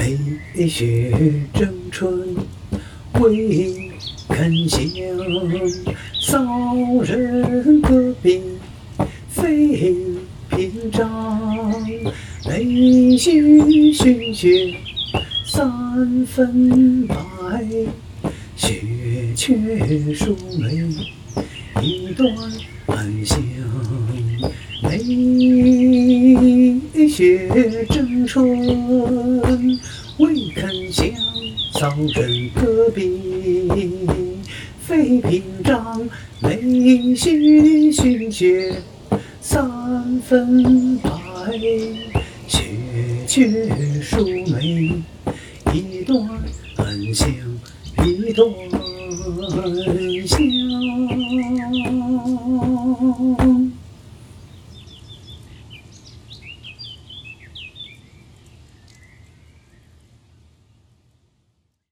梅雪争春未肯降，骚人戈壁非平章。泪须寻雪三分白，雪却输梅一段暗香。梅雪争春未肯降，骚人戈壁非平章。泪须寻雪三分白，雪却输梅一段暗香，一段香。